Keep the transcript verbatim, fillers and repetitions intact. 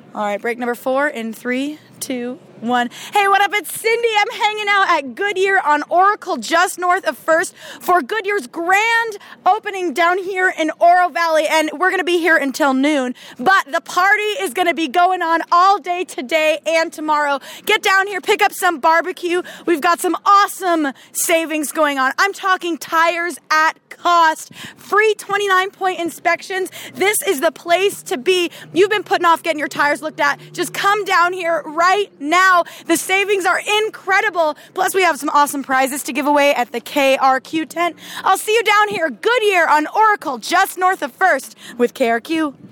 All right, break number four in three, two, one. Hey, what up? It's Cindy. I'm hanging out at Goodyear on Oracle, just north of First, for Goodyear's grand opening down here in Oro Valley, and we're going to be here until noon. But the party is going to be going on all day today and tomorrow. Get down here, pick up some barbecue. We've got some awesome savings going on. I'm talking tires at cost, free twenty-nine point inspections. This is the place to be. You've been putting off getting your tires looked at. Just come down here right now. The savings are incredible. Plus, we have some awesome prizes to give away at the K R Q tent. I'll see you down here, Goodyear on Oracle, just north of First with K R Q.